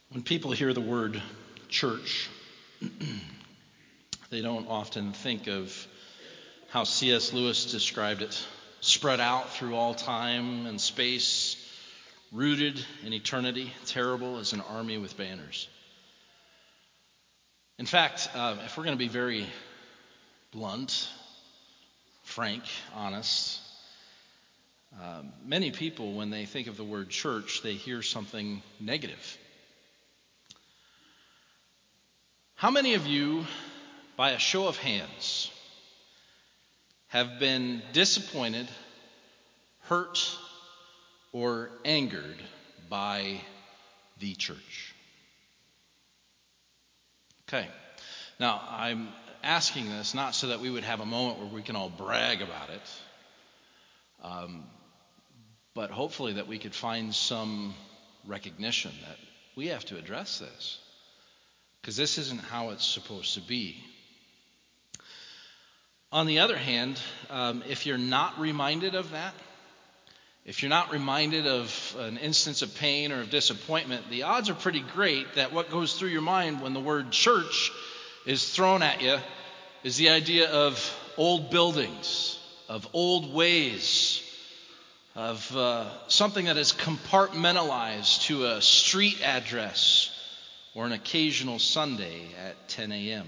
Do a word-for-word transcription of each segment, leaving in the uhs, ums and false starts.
When people hear the word church, they don't often think of how C S Lewis described it: spread out through all time and space, rooted in eternity, terrible as an army with banners. In fact, uh, if we're going to be very blunt, frank, honest, uh, many people, when they think of the word church, they hear something negative. How many of you, by a show of hands, have been disappointed, hurt, or angered by the church? Okay. Now, I'm asking this not so that we would have a moment where we can all brag about it, um, but hopefully that we could find some recognition that we have to address this, because this isn't how it's supposed to be. On the other hand, um, if you're not reminded of that, if you're not reminded of an instance of pain or of disappointment, the odds are pretty great that what goes through your mind when the word church is thrown at you is the idea of old buildings, of old ways, of uh, something that is compartmentalized to a street address or an occasional Sunday at ten a.m.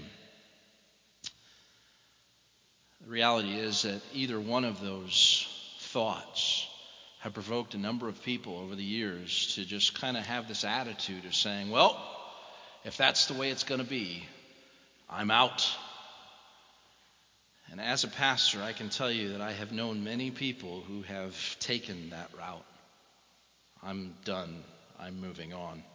The reality is that either one of those thoughts have provoked a number of people over the years to just kind of have this attitude of saying, well, if that's the way it's going to be, I'm out. And as a pastor, I can tell you that I have known many people who have taken that route. I'm done. I'm moving on.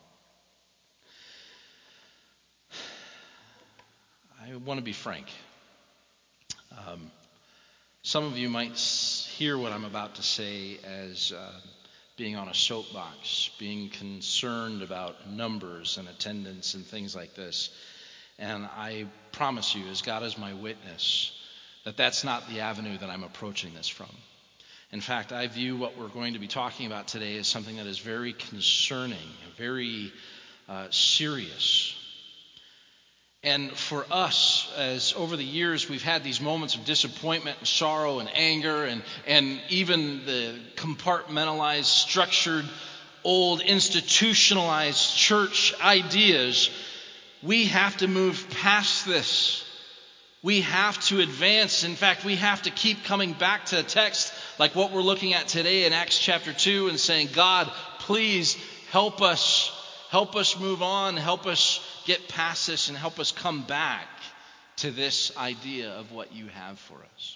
I want to be frank. Um, some of you might hear what I'm about to say as uh, being on a soapbox, being concerned about numbers and attendance and things like this. And I promise you, as God is my witness, that that's not the avenue that I'm approaching this from. In fact, I view what we're going to be talking about today as something that is very concerning, very uh, serious. And for us, as over the years we've had these moments of disappointment and sorrow and anger and, and even the compartmentalized, structured, old, institutionalized church ideas, we have to move past this. We have to advance. In fact, we have to keep coming back to a text like what we're looking at today in Acts chapter two and saying, God, please help us. Help us move on. Help us get past this and help us come back to this idea of what you have for us.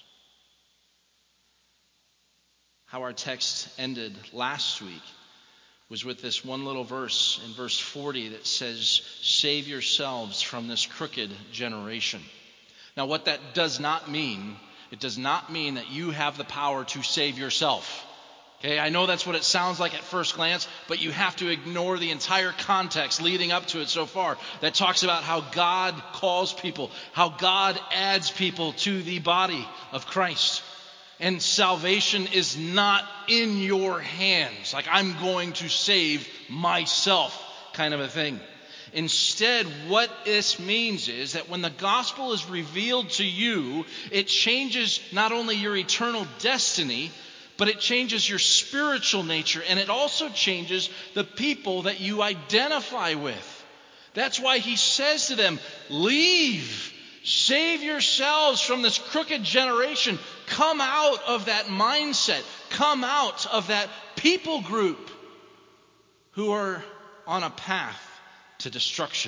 How our text ended last week was with this one little verse in verse forty that says, save yourselves from this crooked generation. Now, what that does not mean, it does not mean that you have the power to save yourself. Okay, I know that's what it sounds like at first glance, but you have to ignore the entire context leading up to it so far that talks about how God calls people, how God adds people to the body of Christ. And salvation is not in your hands, like I'm going to save myself kind of a thing. Instead, what this means is that when the gospel is revealed to you, it changes not only your eternal destiny, but it changes your spiritual nature, and it also changes the people that you identify with. That's why he says to them, leave, save yourselves from this crooked generation. Come out of that mindset. Come out of that people group who are on a path to destruction.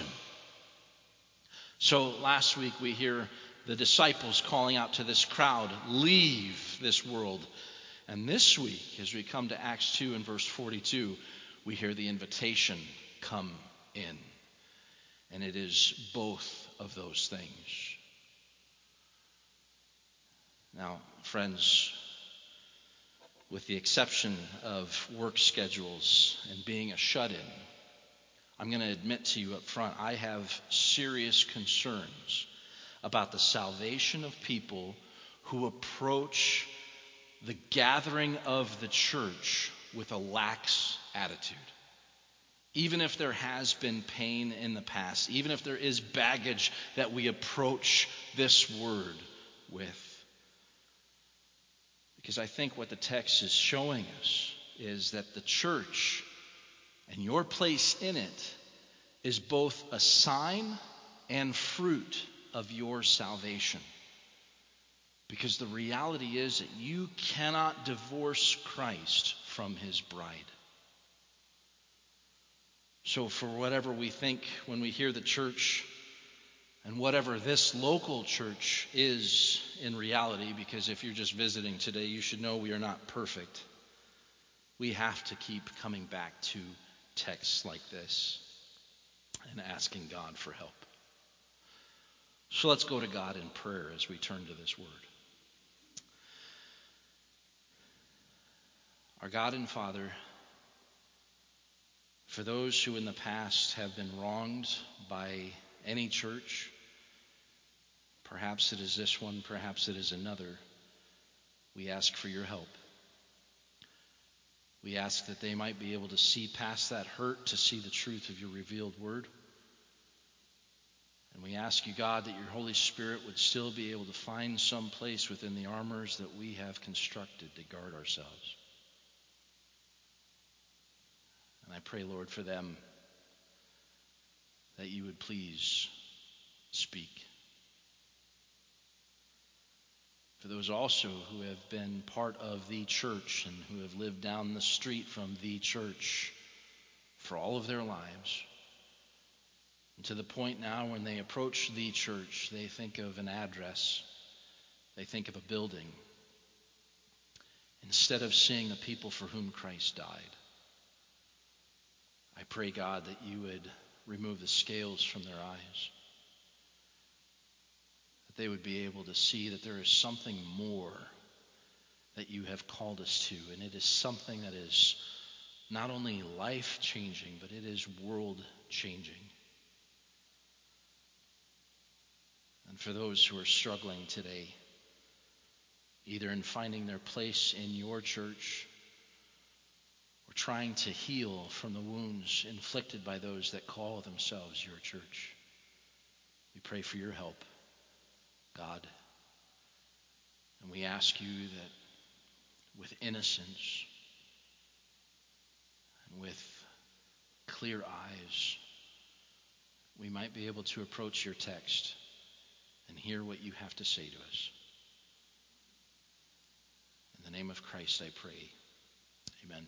So last week we hear the disciples calling out to this crowd, leave this world. And this week, as we come to Acts two and verse forty-two, we hear the invitation, come in. And it is both of those things. Now, friends, with the exception of work schedules and being a shut-in, I'm going to admit to you up front, I have serious concerns about the salvation of people who approach the gathering of the church with a lax attitude. Even if there has been pain in the past, even if there is baggage that we approach this word with. Because I think what the text is showing us is that the church and your place in it is both a sign and fruit of your salvation. Because the reality is that you cannot divorce Christ from his bride. So for whatever we think when we hear the church, and whatever this local church is in reality, because if you're just visiting today, you should know we are not perfect. We have to keep coming back to texts like this and asking God for help. So let's go to God in prayer as we turn to this word. Our God and Father, for those who in the past have been wronged by any church, perhaps it is this one, perhaps it is another, we ask for your help. We ask that they might be able to see past that hurt to see the truth of your revealed word. And we ask you, God, that your Holy Spirit would still be able to find some place within the armors that we have constructed to guard ourselves. And I pray, Lord, for them that you would please speak. For those also who have been part of the church and who have lived down the street from the church for all of their lives, and to the point now when they approach the church, they think of an address, they think of a building, instead of seeing the people for whom Christ died. I pray, God, that you would remove the scales from their eyes, that they would be able to see that there is something more that you have called us to, and it is something that is not only life-changing, but it is world-changing. And for those who are struggling today, either in finding their place in your church or trying to heal from the wounds inflicted by those that call themselves your church, we pray for your help, God. And we ask you that with innocence and with clear eyes, we might be able to approach your text and hear what you have to say to us. In the name of Christ I pray. Amen.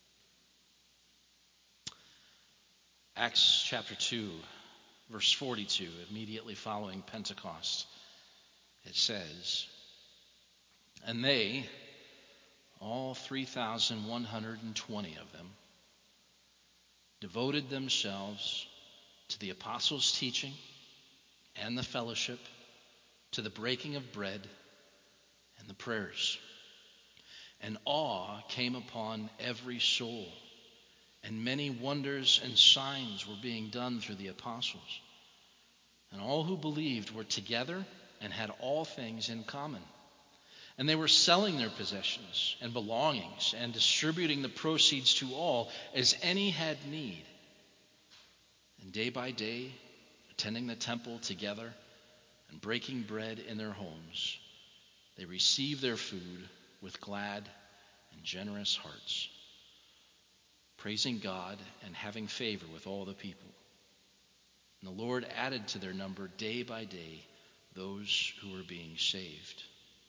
Acts chapter two, verse forty-two, immediately following Pentecost, it says, "And they, all three thousand one hundred twenty of them, devoted themselves to the apostles' teaching and the fellowship, to the breaking of bread and the prayers. And awe came upon every soul, and many wonders and signs were being done through the apostles. And all who believed were together and had all things in common. And they were selling their possessions and belongings and distributing the proceeds to all as any had need. And day by day, attending the temple together and breaking bread in their homes, they received their food with glad and generous hearts, praising God and having favor with all the people. And the Lord added to their number day by day those who were being saved."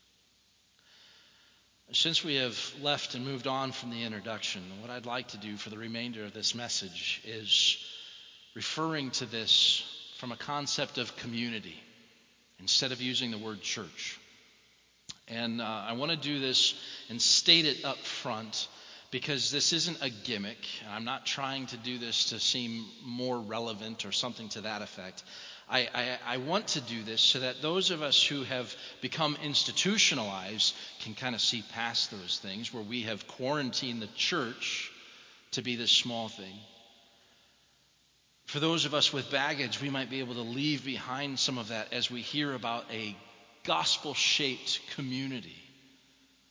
Since we have left and moved on from the introduction, what I'd like to do for the remainder of this message is referring to this from a concept of community instead of using the word church. And uh, I want to do this and state it up front because this isn't a gimmick. I'm not trying to do this to seem more relevant or something to that effect. I, I, I want to do this so that those of us who have become institutionalized can kind of see past those things, where we have quarantined the church to be this small thing. For those of us with baggage, we might be able to leave behind some of that as we hear about a gospel-shaped community.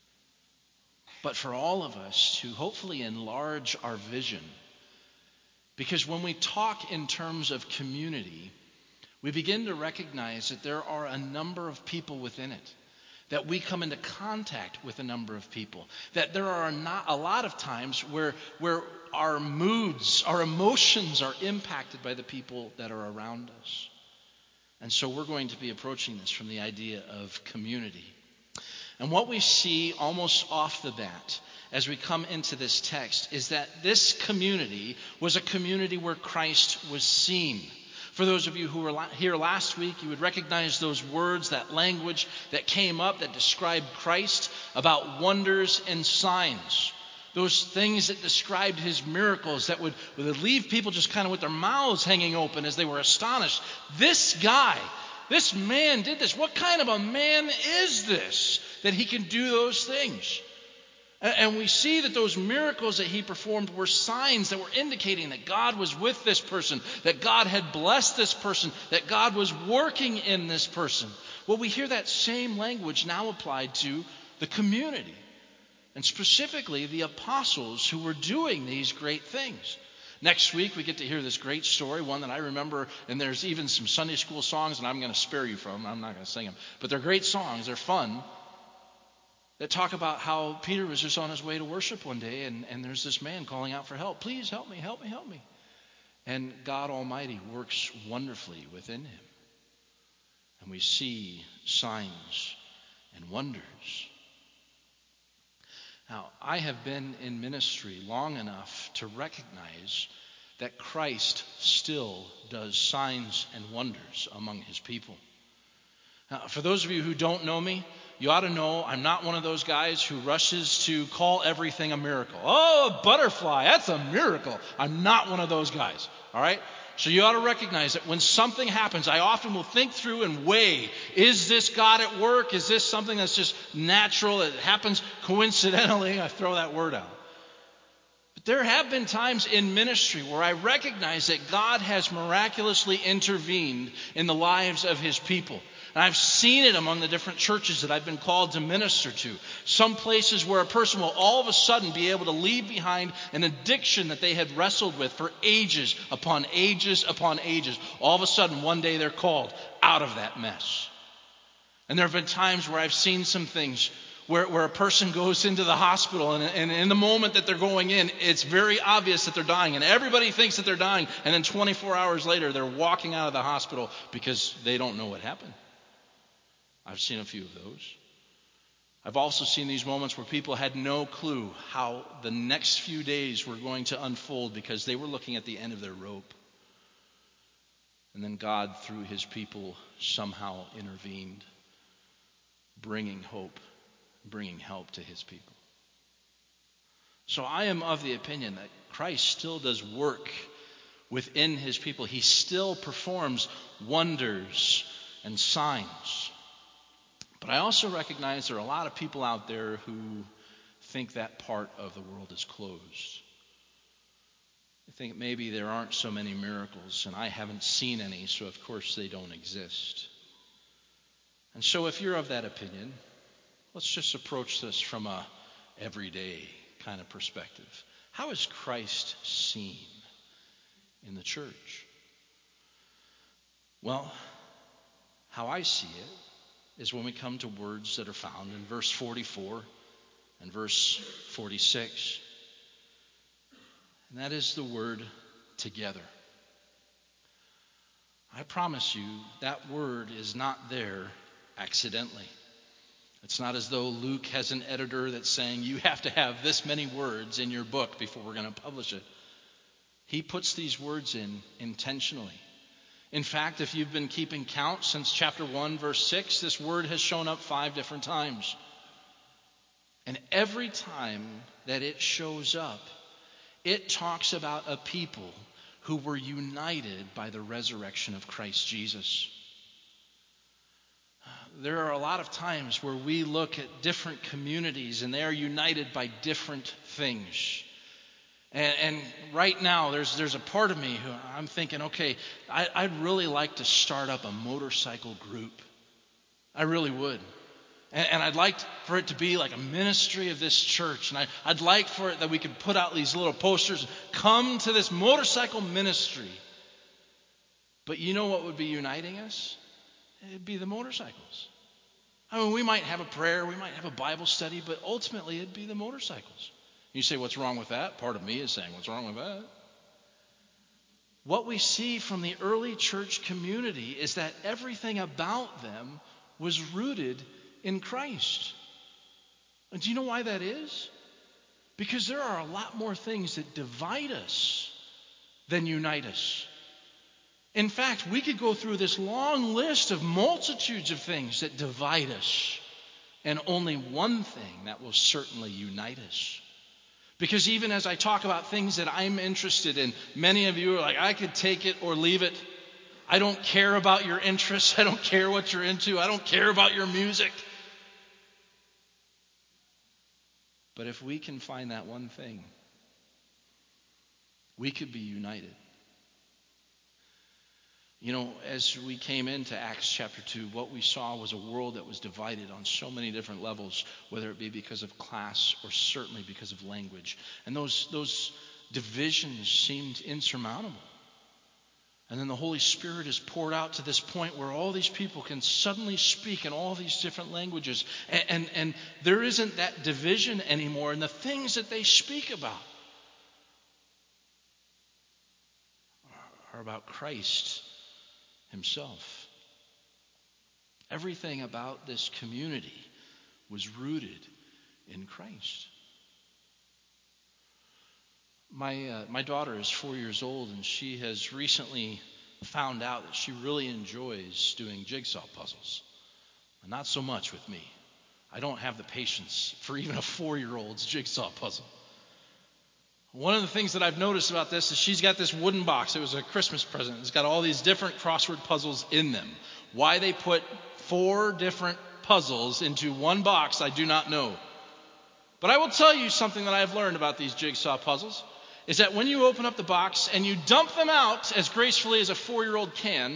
But for all of us to hopefully enlarge our vision Because when we talk in terms of community, we begin to recognize that there are a number of people within it, that we come into contact with a number of people, that there are not a lot of times where, where our moods, our emotions are impacted by the people that are around us. And so we're going to be approaching this from the idea of community. And what we see almost off the bat as we come into this text is that this community was a community where Christ was seen. For those of you who were here last week, you would recognize those words, that language that came up that described Christ, about wonders and signs. Those things that described his miracles that would, would leave people just kind of with their mouths hanging open as they were astonished. This guy, this man did this. What kind of a man is this that he can do those things? And we see that those miracles that he performed were signs that were indicating that God was with this person, that God had blessed this person, that God was working in this person. Well, we hear that same language now applied to the community, and specifically the apostles who were doing these great things. Next week, we get to hear this great story, one that I remember, and there's even some Sunday school songs, and I'm going to spare you from. I'm not going to sing them. But they're great songs. They're fun. That talk about how Peter was just on his way to worship one day, and, and there's this man calling out for help. Please help me, help me, help me. And God Almighty works wonderfully within him. And we see signs and wonders. Now, I have been in ministry long enough to recognize that Christ still does signs and wonders among his people. Now, for those of you who don't know me, you ought to know I'm not one of those guys who rushes to call everything a miracle. Oh, a butterfly, that's a miracle. I'm not one of those guys, all right? So you ought to recognize that when something happens, I often will think through and weigh, is this God at work? Is this something that's just natural? It happens coincidentally. I throw that word out. But there have been times in ministry where I recognize that God has miraculously intervened in the lives of his people. And I've seen it among the different churches that I've been called to minister to. Some places where a person will all of a sudden be able to leave behind an addiction that they had wrestled with for ages upon ages upon ages. All of a sudden, one day they're called out of that mess. And there have been times where I've seen some things where, where a person goes into the hospital, and, and in the moment that they're going in, it's very obvious that they're dying. And everybody thinks that they're dying. And then twenty-four hours later, they're walking out of the hospital because they don't know what happened. I've seen a few of those. I've also seen these moments where people had no clue how the next few days were going to unfold because they were looking at the end of their rope. And then God, through his people, somehow intervened, bringing hope, bringing help to his people. So I am of the opinion that Christ still does work within his people. He still performs wonders and signs. But I also recognize there are a lot of people out there who think that part of the world is closed. They think maybe there aren't so many miracles, and I haven't seen any, so of course they don't exist. And so if you're of that opinion, let's just approach this from a everyday kind of perspective. How is Christ seen in the church? Well, how I see it is when we come to words that are found in verse forty-four and verse forty-six. And that is the word together. I promise you that word is not there accidentally. It's not as though Luke has an editor that's saying you have to have this many words in your book before we're going to publish it. He puts these words in intentionally. In fact, if you've been keeping count since chapter one, verse six, this word has shown up five different times. And every time that it shows up, it talks about a people who were united by the resurrection of Christ Jesus. There are a lot of times where we look at different communities and they are united by different things. And, and right now, there's there's a part of me who I'm thinking, okay, I, I'd really like to start up a motorcycle group. I really would. And, and I'd like for it to be like a ministry of this church. And I, I'd like for it that we could put out these little posters, come to this motorcycle ministry. But you know what would be uniting us? It'd be the motorcycles. I mean, we might have a prayer, we might have a Bible study, but ultimately it'd be the motorcycles. You say, what's wrong with that? Part of me is saying, what's wrong with that? What we see from the early church community is that everything about them was rooted in Christ. And do you know why that is? Because there are a lot more things that divide us than unite us. In fact, we could go through this long list of multitudes of things that divide us, and only one thing that will certainly unite us. Because even as I talk about things that I'm interested in, many of you are like, I could take it or leave it. I don't care about your interests. I don't care what you're into. I don't care about your music. But if we can find that one thing, we could be united. You know, as we came into Acts chapter two, what we saw was a world that was divided on so many different levels, whether it be because of class or certainly because of language. And those, those divisions seemed insurmountable. And then the Holy Spirit is poured out to this point where all these people can suddenly speak in all these different languages. And, and, and there isn't that division anymore in the things that they speak about are about Christ Himself. Everything about this community was rooted in Christ. My uh, my daughter is four years old, and she has recently found out that she really enjoys doing jigsaw puzzles. Not so much with me. I don't have the patience for even a four-year-old's jigsaw puzzle. One of the things that I've noticed about this is she's got this wooden box. It was a Christmas present. It's got all these different crossword puzzles in them. Why they put four different puzzles into one box, I do not know. But I will tell you something that I've learned about these jigsaw puzzles, is that when you open up the box and you dump them out as gracefully as a four-year-old can,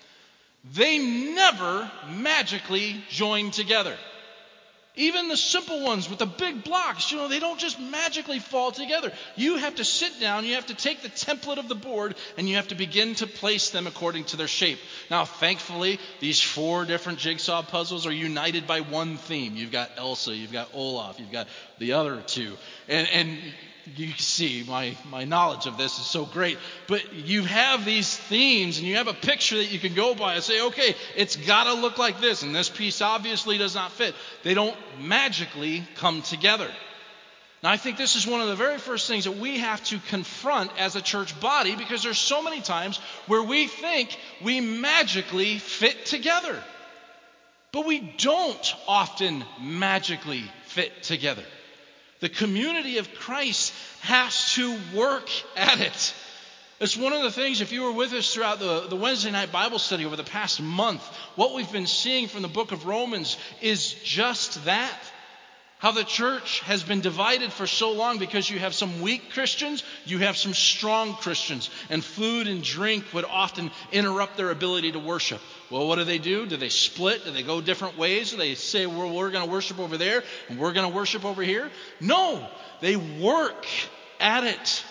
they never magically join together. Even the simple ones with the big blocks, you know, they don't just magically fall together. You have to sit down, you have to take the template of the board, and you have to begin to place them according to their shape. Now, thankfully, these four different jigsaw puzzles are united by one theme. You've got Elsa, you've got Olaf, you've got the other two. And, and you see, my, my knowledge of this is so great. But you have these themes, and you have a picture that you can go by and say, okay, it's got to look like this, and this piece obviously does not fit. They don't magically come together. Now, I think this is one of the very first things that we have to confront as a church body, because there's so many times where we think we magically fit together. But we don't often magically fit together. The community of Christ has to work at it. It's one of the things, if you were with us throughout the, the Wednesday night Bible study over the past month, what we've been seeing from the book of Romans is just that. How the church has been divided for so long because you have some weak Christians, you have some strong Christians, and food and drink would often interrupt their ability to worship. Well, what do they do? Do they split? Do they go different ways? Do they say, well, we're going to worship over there and we're going to worship over here? No, they work at it.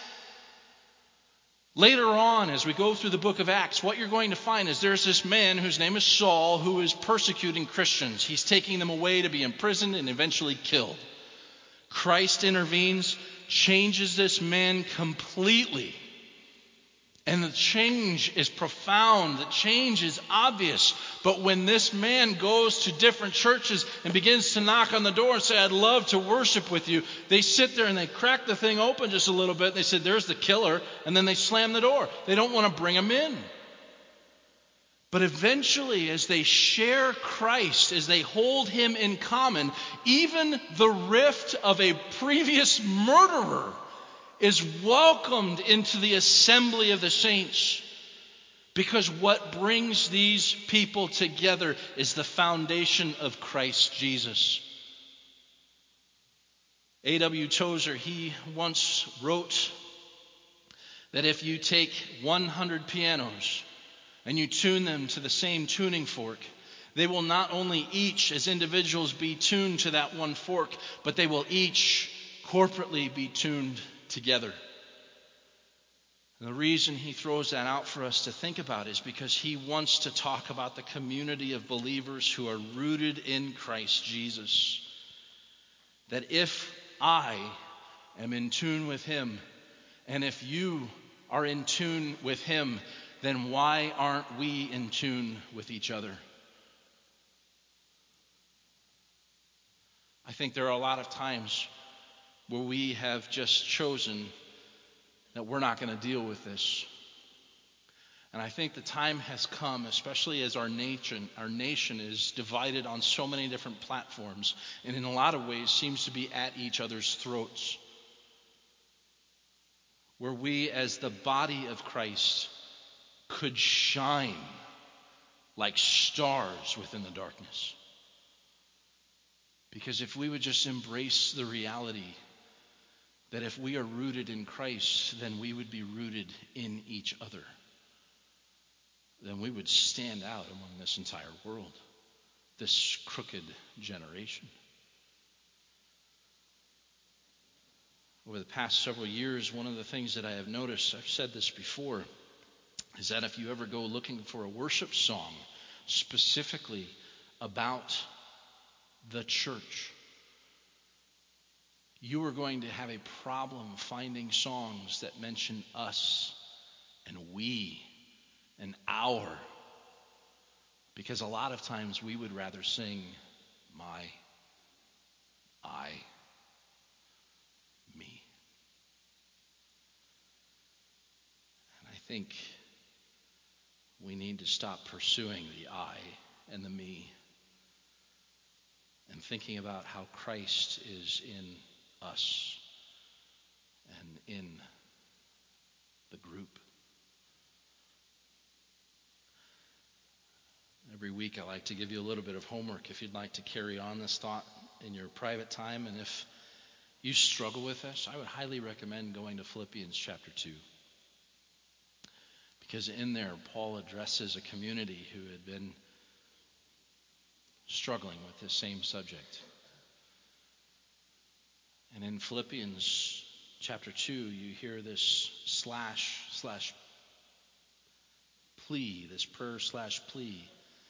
Later on, as we go through the book of Acts, what you're going to find is there's this man whose name is Saul who is persecuting Christians. He's taking them away to be imprisoned and eventually killed. Christ intervenes, changes this man completely. And the change is profound. The change is obvious. But when this man goes to different churches and begins to knock on the door and say, I'd love to worship with you, they sit there and they crack the thing open just a little bit. They said, there's the killer. And then they slam the door. They don't want to bring him in. But eventually, as they share Christ, as they hold him in common, even the rift of a previous murderer is welcomed into the assembly of the saints, because what brings these people together is the foundation of Christ Jesus. A W Tozer, he once wrote that if you take one hundred pianos and you tune them to the same tuning fork, They will not only each as individuals be tuned to that one fork, but they will each corporately be tuned together. And the reason he throws that out for us to think about is because he wants to talk about the community of believers who are rooted in Christ Jesus. That if I am in tune with him, and if you are in tune with him, then why aren't we in tune with each other? I think there are a lot of times where we have just chosen that we're not going to deal with this. And I think the time has come, especially as our nation, our nation is divided on so many different platforms, and in a lot of ways seems to be at each other's throats, where we as the body of Christ could shine like stars within the darkness. Because if we would just embrace the reality that if we are rooted in Christ, then we would be rooted in each other. Then we would stand out among this entire world, this crooked generation. Over the past several years, one of the things that I have noticed, I've said this before, is that if you ever go looking for a worship song specifically about the church, you are going to have a problem finding songs that mention us and we and our, because a lot of times we would rather sing my, I, me. And I think we need to stop pursuing the I and the me and thinking about how Christ is in us and in the group. Every week I like to give you a little bit of homework if you'd like to carry on this thought in your private time. And if you struggle with this, I would highly recommend going to Philippians chapter two. Because in there, Paul addresses a community who had been struggling with this same subject. And in Philippians chapter two, you hear this slash slash plea, this prayer slash plea.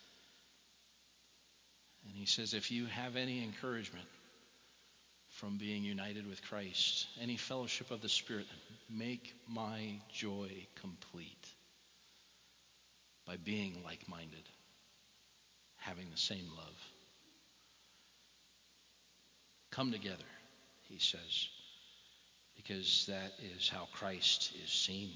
And he says, if you have any encouragement from being united with Christ, any fellowship of the Spirit, make my joy complete by being like-minded, having the same love. Come together, he says, because that is how Christ is seen.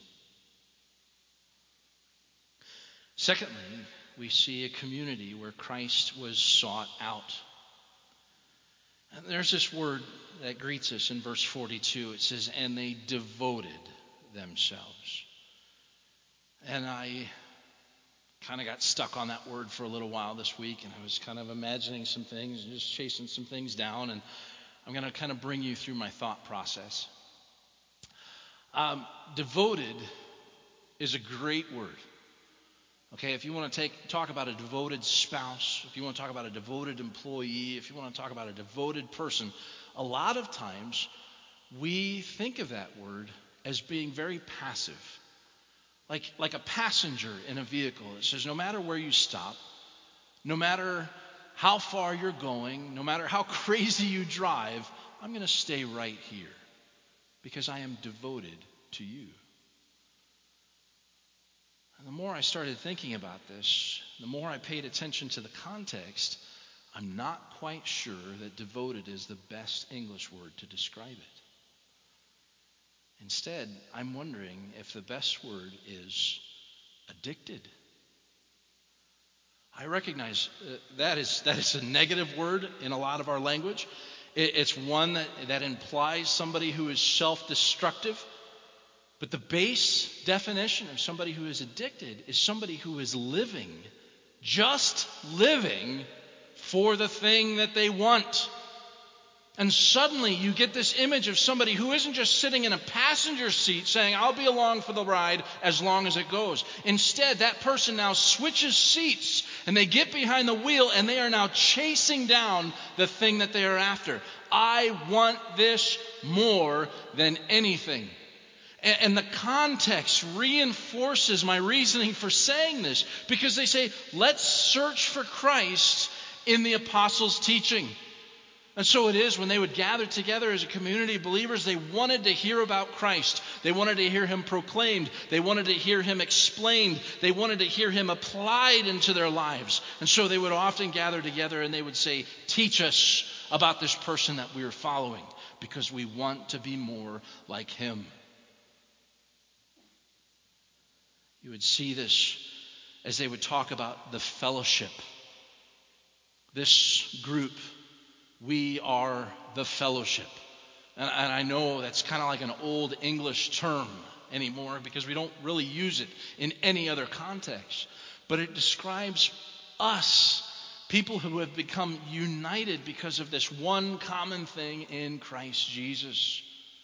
Secondly, we see a community where Christ was sought out. And there's this word that greets us in verse forty-two. It says, and they devoted themselves. And I kind of got stuck on that word for a little while this week, and I was kind of imagining some things and just chasing some things down, and I'm going to kind of bring you through my thought process. Um, devoted is a great word. Okay, if you want to take talk about a devoted spouse, if you want to talk about a devoted employee, if you want to talk about a devoted person, a lot of times we think of that word as being very passive. Like, like a passenger in a vehicle. It says no matter where you stop, no matter how far you're going, no matter how crazy you drive, I'm going to stay right here because I am devoted to you. And the more I started thinking about this, the more I paid attention to the context, I'm not quite sure that devoted is the best English word to describe it. Instead, I'm wondering if the best word is addicted. I recognize uh, that is that is a negative word in a lot of our language. It, it's one that, that implies somebody who is self-destructive. But the base definition of somebody who is addicted is somebody who is living, just living for the thing that they want. And suddenly you get this image of somebody who isn't just sitting in a passenger seat saying, I'll be along for the ride as long as it goes. Instead, that person now switches seats And they get behind the wheel and they are now chasing down the thing that they are after. I want this more than anything. And, and the context reinforces my reasoning for saying this, because they say, let's search for Christ in the apostles' teaching. And so it is when they would gather together as a community of believers, they wanted to hear about Christ. They wanted to hear him proclaimed. They wanted to hear him explained. They wanted to hear him applied into their lives. And so they would often gather together and they would say, teach us about this person that we are following, because we want to be more like him. You would see this as they would talk about the fellowship. This group, we are the fellowship. And, and I know that's kind of like an old English term anymore, because we don't really use it in any other context. But it describes us, people who have become united because of this one common thing in Christ Jesus.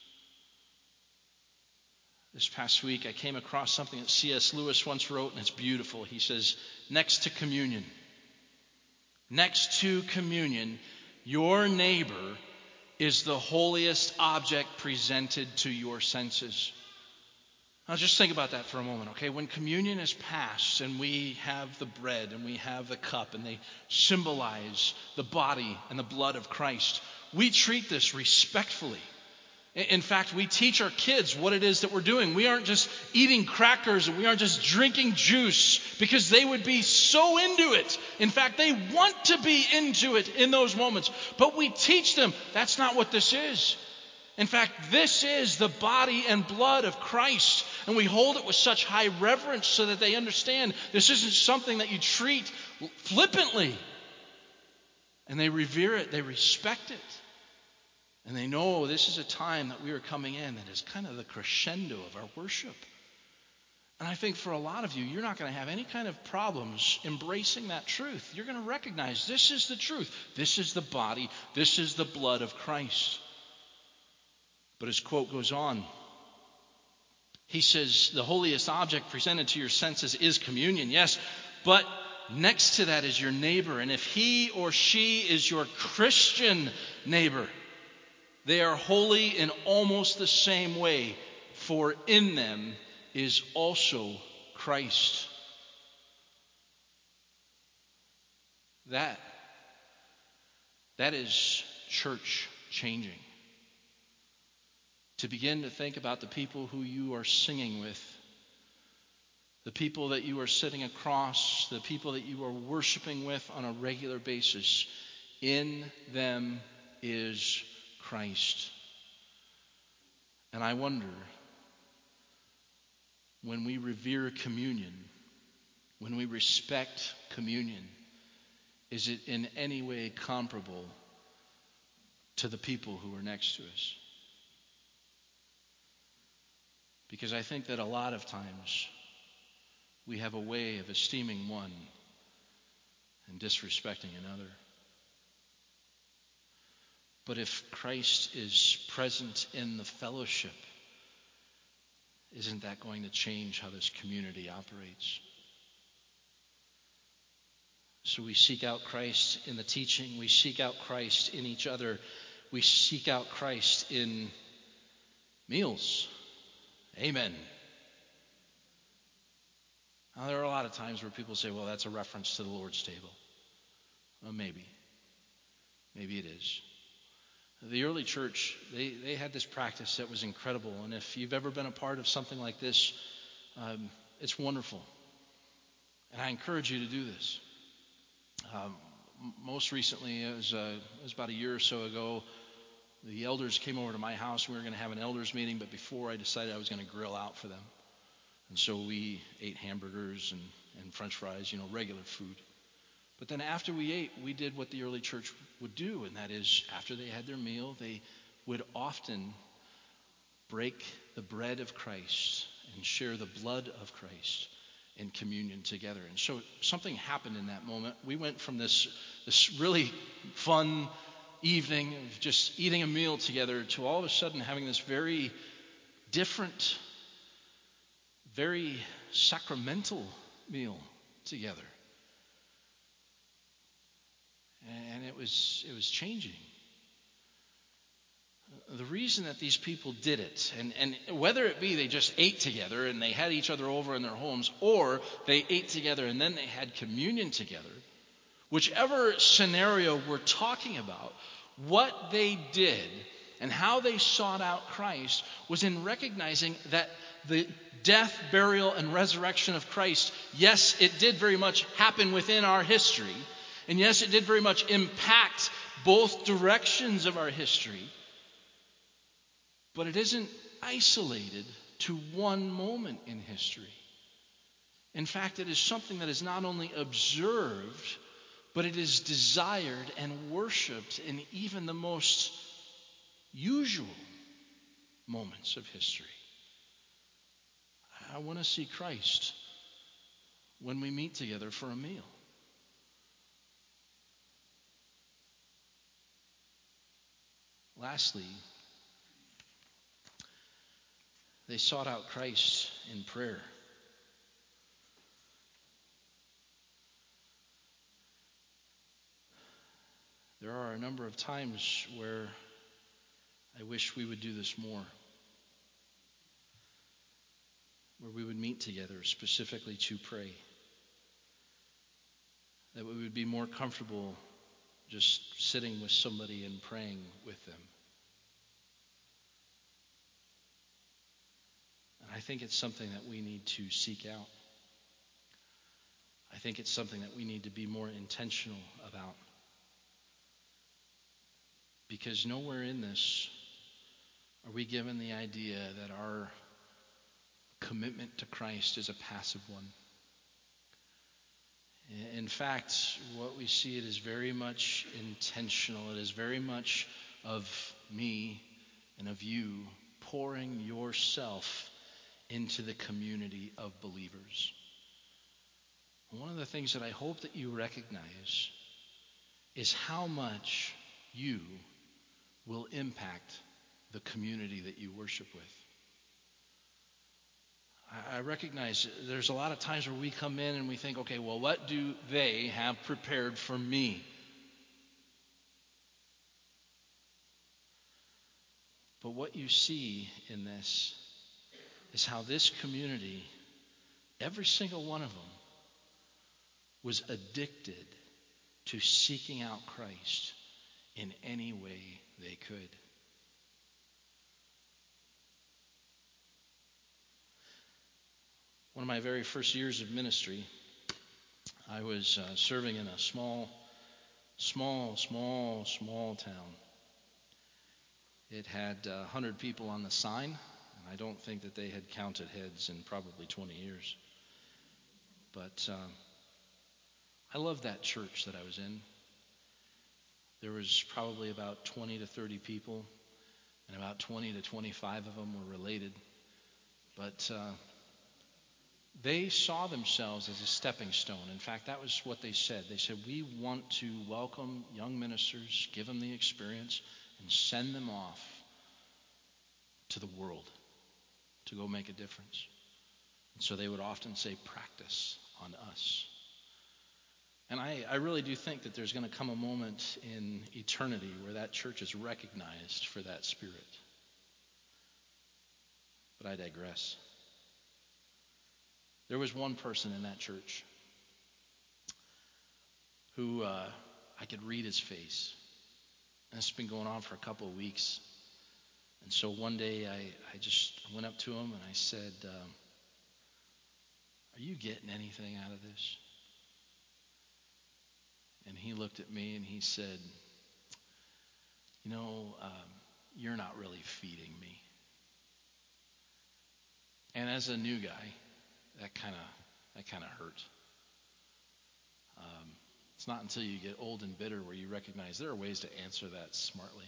This past week I came across something that C S Lewis once wrote, and it's beautiful. He says, next to communion, next to communion, your neighbor is the holiest object presented to your senses. Now just think about that for a moment, okay? When communion is passed and we have the bread and we have the cup and they symbolize the body and the blood of Christ, we treat this respectfully. In fact, we teach our kids what it is that we're doing. We aren't just eating crackers and we aren't just drinking juice because they would be so into it. In fact, they want to be into it in those moments. But we teach them that's not what this is. In fact, this is the body and blood of Christ. And we hold it with such high reverence so that they understand this isn't something that you treat flippantly. And they revere it, they respect it. And they know this is a time that we are coming in that is kind of the crescendo of our worship. And I think for a lot of you, you're not going to have any kind of problems embracing that truth. You're going to recognize this is the truth. This is the body. This is the blood of Christ. But his quote goes on. He says, the holiest object presented to your senses is communion, yes, but next to that is your neighbor. And if he or she is your Christian neighbor, they are holy in almost the same way, for in them is also Christ. That, that is church changing. To begin to think about the people who you are singing with, the people that you are sitting across, the people that you are worshiping with on a regular basis. In them is Christ. And I wonder, when we revere communion, when we respect communion, is it in any way comparable to the people who are next to us? Because I think that a lot of times we have a way of esteeming one and disrespecting another. But if Christ is present in the fellowship, isn't that going to change how this community operates? So we seek out Christ in the teaching. We seek out Christ in each other. We seek out Christ in meals. Amen. Now, there are a lot of times where people say, well, that's a reference to the Lord's table. Well, maybe. Maybe it is. The early church, they, they had this practice that was incredible. And if you've ever been a part of something like this, um, it's wonderful. And I encourage you to do this. Um, most recently, it was, uh, it was about a year or so ago, the elders came over to my house. We were going to have an elders meeting, but before I decided I was going to grill out for them. And so we ate hamburgers and, and French fries, you know, regular food. But then after we ate, we did what the early church would do, and that is after they had their meal, they would often break the bread of Christ and share the blood of Christ in communion together. And so something happened in that moment. We went from this, this really fun evening of just eating a meal together to all of a sudden having this very different, very sacramental meal together. And it was it was changing. The reason that these people did it, and, and whether it be they just ate together and they had each other over in their homes, or they ate together and then they had communion together, whichever scenario we're talking about, what they did and how they sought out Christ was in recognizing that the death, burial, and resurrection of Christ, yes, it did very much happen within our history, and yes, it did very much impact both directions of our history. But it isn't isolated to one moment in history. In fact, it is something that is not only observed, but it is desired and worshiped in even the most usual moments of history. I want to see Christ when we meet together for a meal. Lastly, they sought out Christ in prayer. There are a number of times where I wish we would do this more, where we would meet together specifically to pray, that we would be more comfortable just sitting with somebody and praying with them. And I think it's something that we need to seek out. I think it's something that we need to be more intentional about. Because nowhere in this are we given the idea that our commitment to Christ is a passive one. In fact, what we see, it is very much intentional. It is very much of me and of you pouring yourself into the community of believers. One of the things that I hope that you recognize is how much you will impact the community that you worship with. I recognize there's a lot of times where we come in and we think, okay, well, what do they have prepared for me? But what you see in this is how this community, every single one of them, was addicted to seeking out Christ in any way they could. One of my very first years of ministry, I was uh, serving in a small, small, small, small town. It had uh, one hundred people on the sign, and I don't think that they had counted heads in probably twenty years. But uh, I loved that church that I was in. There was probably about twenty to thirty people, and about twenty to twenty-five of them were related. But uh, they saw themselves as a stepping stone. In fact, that was what they said. They said, we want to welcome young ministers, give them the experience, and send them off to the world to go make a difference. And so they would often say, practice on us. And I, I really do think that there's going to come a moment in eternity where that church is recognized for that spirit. But I digress. There was one person in that church who uh, I could read his face. And it's been going on for a couple of weeks. And so one day I, I just went up to him and I said, um, are you getting anything out of this? And he looked at me and he said, you know, um, you're not really feeding me. And as a new guy, that kind of that kind of hurt. Um, it's not until you get old and bitter where you recognize there are ways to answer that smartly.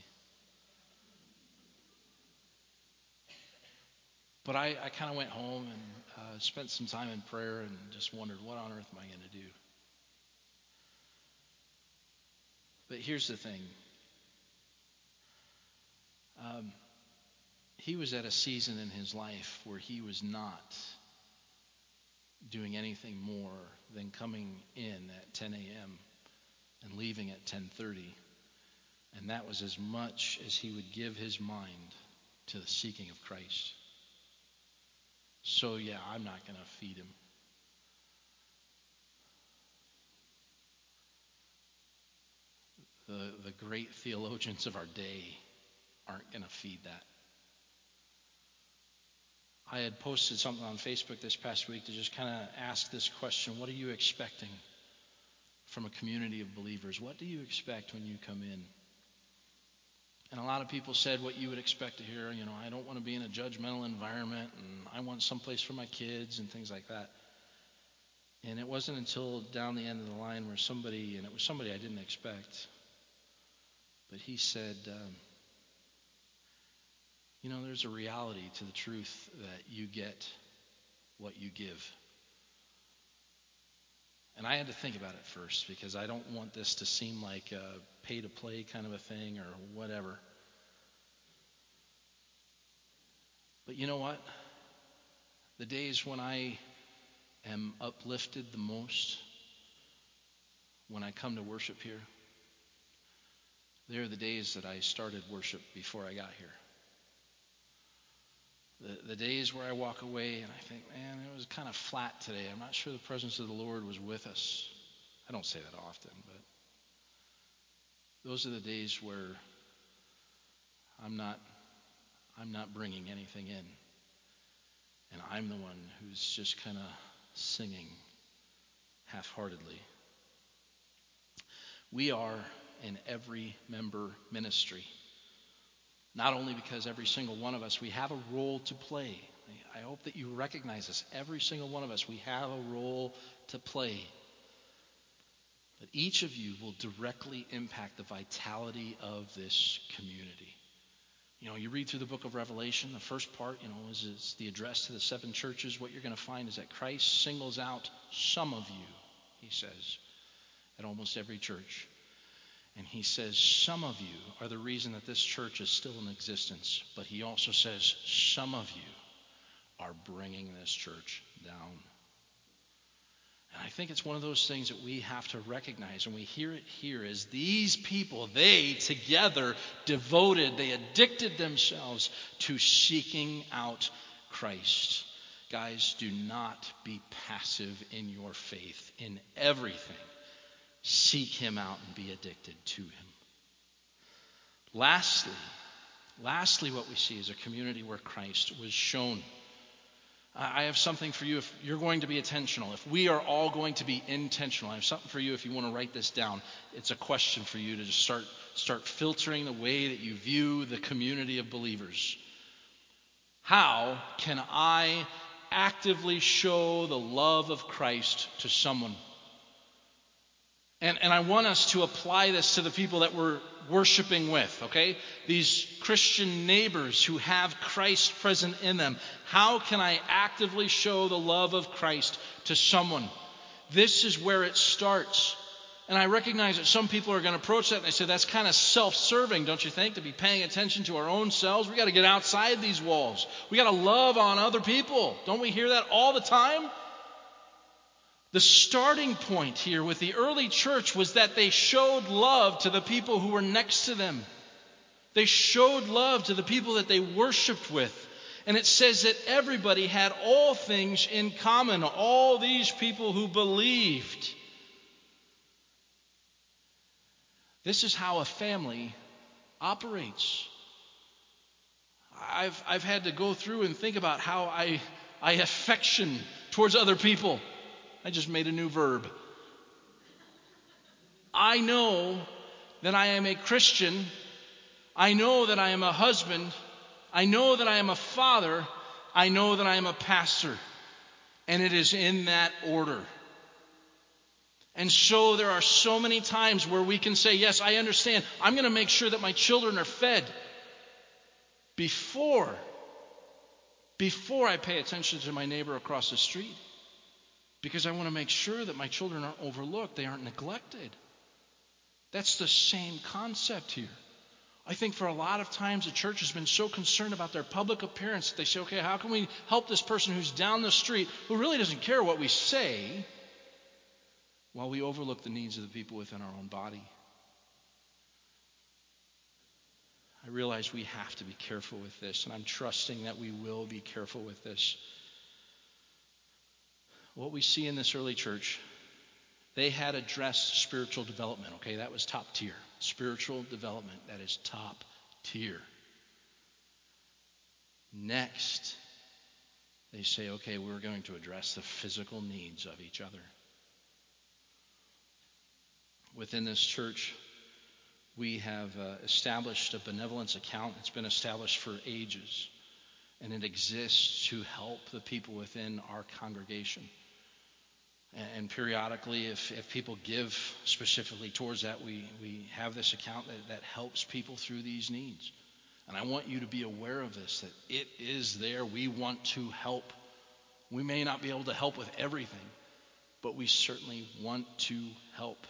But I, I kind of went home and uh, spent some time in prayer and just wondered, what on earth am I going to do? But here's the thing. Um, he was at a season in his life where he was not doing anything more than coming in at ten a.m. and leaving at ten thirty. And that was as much as he would give his mind to the seeking of Christ. So yeah, I'm not going to feed him. The, the great theologians of our day aren't going to feed that. I had posted something on Facebook this past week to just kind of ask this question: what are you expecting from a community of believers? What do you expect when you come in? And a lot of people said what you would expect to hear. You know, I don't want to be in a judgmental environment, and I want someplace for my kids and things like that. And it wasn't until down the end of the line where somebody, and it was somebody I didn't expect, but he said, um, you know, there's a reality to the truth that you get what you give. And I had to think about it first, because I don't want this to seem like a pay-to-play kind of a thing or whatever. But you know what? The days when I am uplifted the most, when I come to worship here, they're the days that I started worship before I got here. The, the days where I walk away and I think, man, it was kind of flat today. I'm not sure the presence of the Lord was with us. I don't say that often, but those are the days where I'm not, I'm not bringing anything in. And I'm the one who's just kind of singing half-heartedly. We are an every member ministry. Not only because every single one of us, we have a role to play. I hope that you recognize this. Every single one of us, we have a role to play. But each of you will directly impact the vitality of this community. You know, you read through the book of Revelation, the first part, you know, is, is the address to the seven churches. What you're going to find is that Christ singles out some of you, he says, at almost every church. And he says some of you are the reason that this church is still in existence. But he also says some of you are bringing this church down. And I think it's one of those things that we have to recognize, and we hear it here, is these people, they together devoted, they addicted themselves to seeking out Christ. Guys, do not be passive in your faith. In everything, seek him out and be addicted to him. Lastly, lastly, what we see is a community where Christ was shown. I have something for you if you're going to be intentional. If we are all going to be intentional, I have something for you if you want to write this down. It's a question for you to just start, start filtering the way that you view the community of believers. How can I actively show the love of Christ to someone? And, and I want us to apply this to the people that we're worshiping with, okay? These Christian neighbors who have Christ present in them. How can I actively show the love of Christ to someone? This is where it starts. And I recognize that some people are going to approach that and they say, that's kind of self-serving, don't you think? To be paying attention to our own selves. We got to get outside these walls. We got to love on other people. Don't we hear that all the time? The starting point here with the early church was that they showed love to the people who were next to them. They showed love to the people that they worshiped with. And it says that everybody had all things in common, all these people who believed. This is how a family operates. I've, I've had to go through and think about how I, I affection towards other people. I just made a new verb. I know that I am a Christian. I know that I am a husband. I know that I am a father. I know that I am a pastor. And it is in that order. And so there are so many times where we can say, yes, I understand. I'm going to make sure that my children are fed before, before I pay attention to my neighbor across the street. Because I want to make sure that my children aren't overlooked, they aren't neglected. That's the same concept here. I think for a lot of times the church has been so concerned about their public appearance that they say, okay, how can we help this person who's down the street who really doesn't care what we say? while we overlook the needs of the people within our own body, I realize we have to be careful with this, and I'm trusting that we will be careful with this. What we see in this early church, they had addressed spiritual development, okay? That was top tier. Spiritual development, that is top tier. Next, they say, okay, we're going to address the physical needs of each other. Within this church, we have uh, established a benevolence account. It's been established for ages, and it exists to help the people within our congregation. And, and periodically, if, if people give specifically towards that, we, we have this account that, that helps people through these needs. And I want you to be aware of this, that it is there. We want to help. We may not be able to help with everything, but we certainly want to help.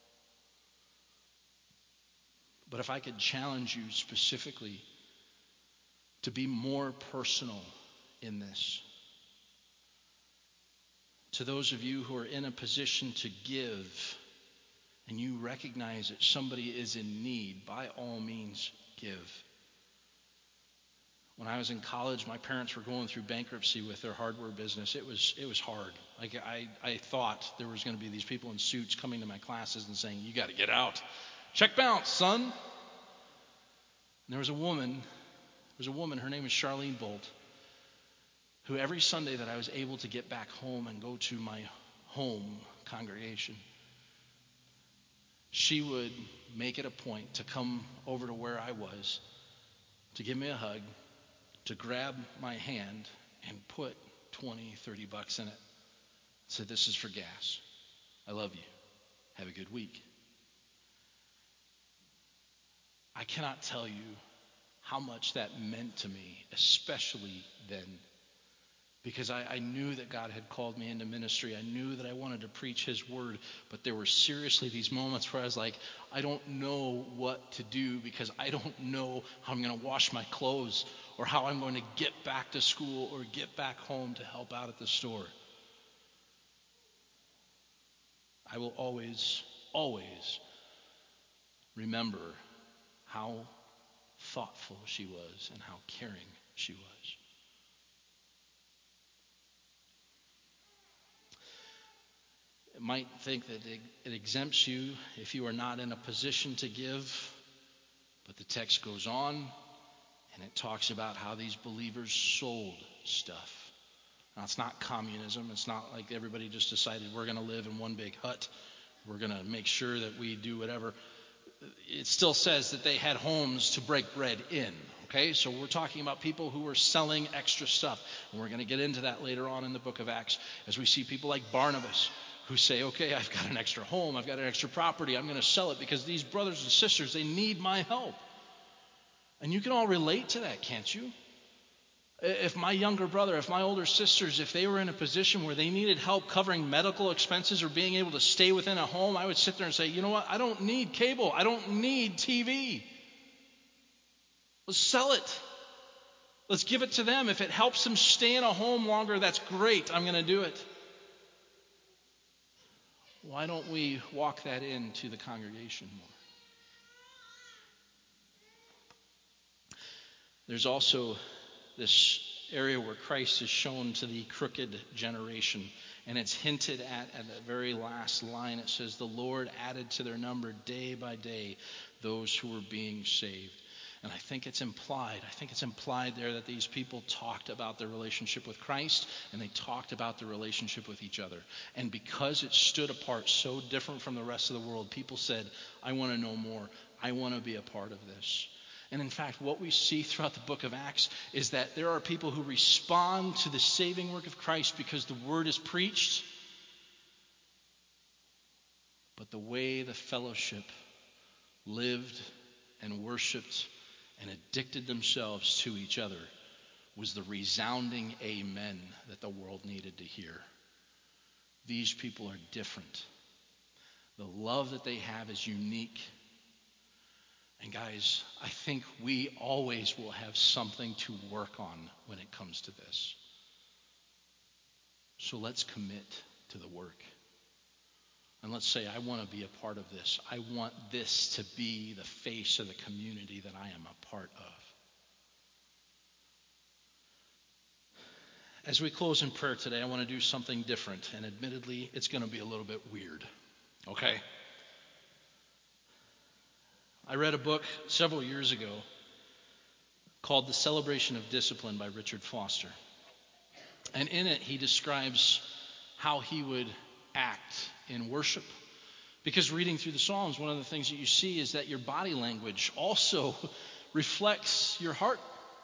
But if I could challenge you specifically to be more personal in this. To those of you who are in a position to give, and you recognize that somebody is in need, by all means, give. When I was in college, my parents were going through bankruptcy with their hardware business. It was it was hard. Like I, I thought there was going to be these people in suits coming to my classes and saying, "You got to get out. Check bounce, son." And there was a woman, there was a woman, her name was Charlene Bolt, who every Sunday that I was able to get back home and go to my home congregation, she would make it a point to come over to where I was, to give me a hug, to grab my hand and put twenty, thirty bucks in it. Said, "This is for gas. I love you. Have a good week." I cannot tell you how much that meant to me, especially then, because I, I knew that God had called me into ministry. I knew that I wanted to preach His word, but there were seriously these moments where I was like, I don't know what to do because I don't know how I'm going to wash my clothes or how I'm going to get back to school or get back home to help out at the store. I will always, always remember how thoughtful she was and how caring she was. You might think that it, it exempts you if you are not in a position to give, but the text goes on and it talks about how these believers sold stuff. Now, it's not communism. It's not like everybody just decided we're going to live in one big hut. We're going to make sure that we do whatever. It still says that they had homes to break bread in. Okay, so we're talking about people who were selling extra stuff. And we're going to get into that later on in the book of Acts as we see people like Barnabas who say, okay, I've got an extra home, I've got an extra property, I'm going to sell it because these brothers and sisters, they need my help. And you can all relate to that, can't you? If my younger brother, if my older sisters, if they were in a position where they needed help covering medical expenses or being able to stay within a home, I would sit there and say, you know what, I don't need cable, I don't need T V. Let's sell it. Let's give it to them. If it helps them stay in a home longer, that's great. I'm going to do it. Why don't we walk that into the congregation more? There's also this area where Christ is shown to the crooked generation. And it's hinted at at the very last line. It says, the Lord added to their number day by day those who were being saved. And I think it's implied, I think it's implied there that these people talked about their relationship with Christ and they talked about their relationship with each other. And because it stood apart so different from the rest of the world, people said, I want to know more. I want to be a part of this. And in fact, what we see throughout the book of Acts is that there are people who respond to the saving work of Christ because the word is preached. But the way the fellowship lived and worshiped and addicted themselves to each other was the resounding amen that the world needed to hear. These people are different. The love that they have is unique. And guys, I think we always will have something to work on when it comes to this. So let's commit to the work. And let's let's say, I want to be a part of this. I want this to be the face of the community that I am a part of. As we close in prayer today, I want to do something different, and admittedly, it's going to be a little bit weird, okay? I read a book several years ago called The Celebration of Discipline by Richard Foster. And in it, he describes how he would act in worship. Because reading through the Psalms, one of the things that you see is that your body language also reflects your heart.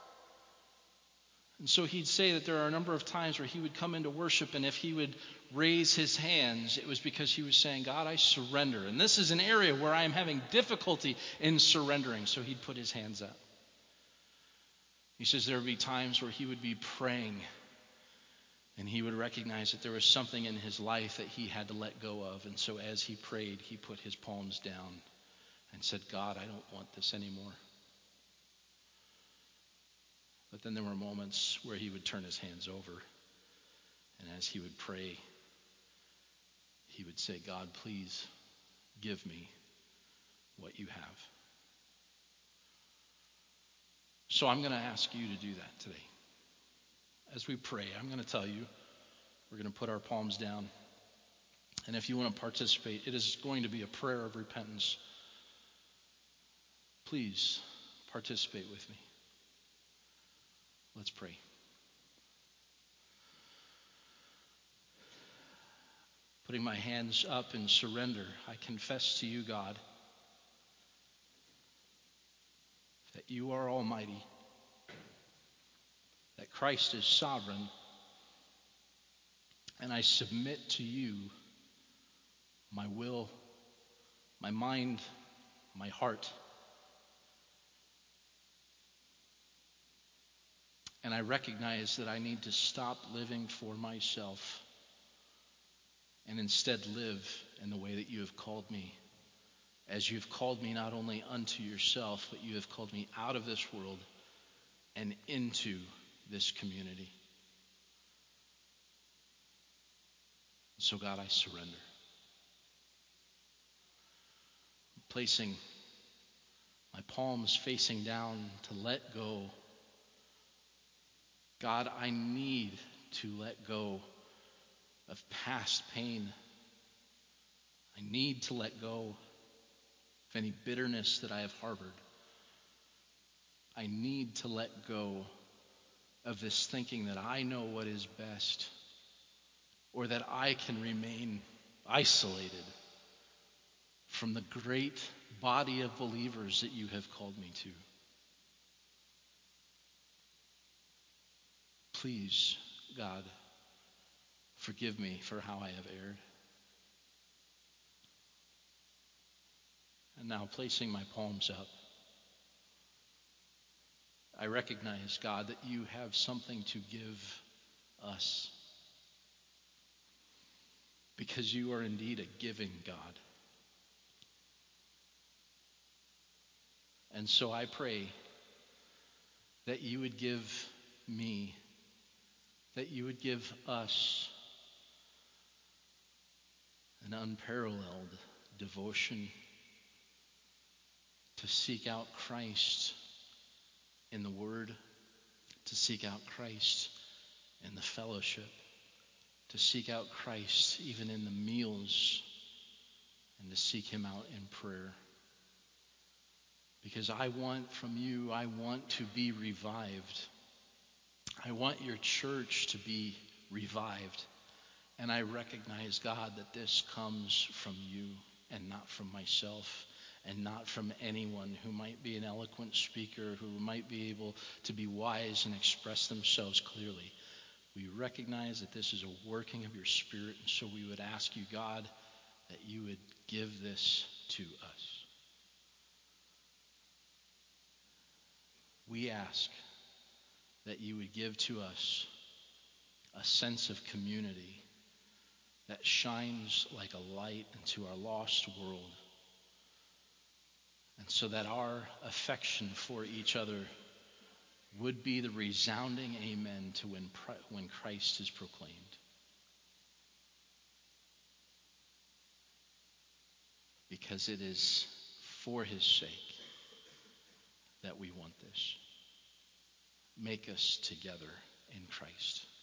And so he'd say that there are a number of times where he would come into worship, and if he would raise his hands, it was because he was saying, God, I surrender. And this is an area where I am having difficulty in surrendering. So he'd put his hands up. He says there would be times where he would be praying, and he would recognize that there was something in his life that he had to let go of. And so as he prayed, he put his palms down and said, God, I don't want this anymore. But then there were moments where he would turn his hands over, and as he would pray, he would say, God, please give me what you have. So I'm going to ask you to do that today. As we pray, I'm going to tell you, we're going to put our palms down. And if you want to participate, it is going to be a prayer of repentance. Please participate with me. Let's pray. Putting my hands up in surrender, I confess to you, God, that you are almighty, that Christ is sovereign, and I submit to you my will, my mind, my heart. And I recognize that I need to stop living for myself and instead live in the way that you have called me. As you've called me not only unto yourself, but you have called me out of this world and into this community. So God, I surrender. I'm placing my palms facing down to let go. God, I need to let go of past pain. I need to let go of any bitterness that I have harbored. I need to let go of this thinking that I know what is best, or that I can remain isolated from the great body of believers that you have called me to. Please, God, forgive me for how I have erred. And now, placing my palms up, I recognize, God, that you have something to give us, because you are indeed a giving God. And so I pray that you would give me, that you would give us an unparalleled devotion to seek out Christ in the Word, to seek out Christ in the fellowship, to seek out Christ even in the meals, and to seek him out in prayer. Because I want from you, I want to be revived. I want your church to be revived. And I recognize, God, that this comes from you and not from myself, and not from anyone who might be an eloquent speaker, who might be able to be wise and express themselves clearly. We recognize that this is a working of your Spirit, and so we would ask you, God, that you would give this to us. We ask that you would give to us a sense of community that shines like a light into our lost world, and so that our affection for each other would be the resounding amen to when, when Christ is proclaimed. because it is for his sake that we want this. Make us together in Christ.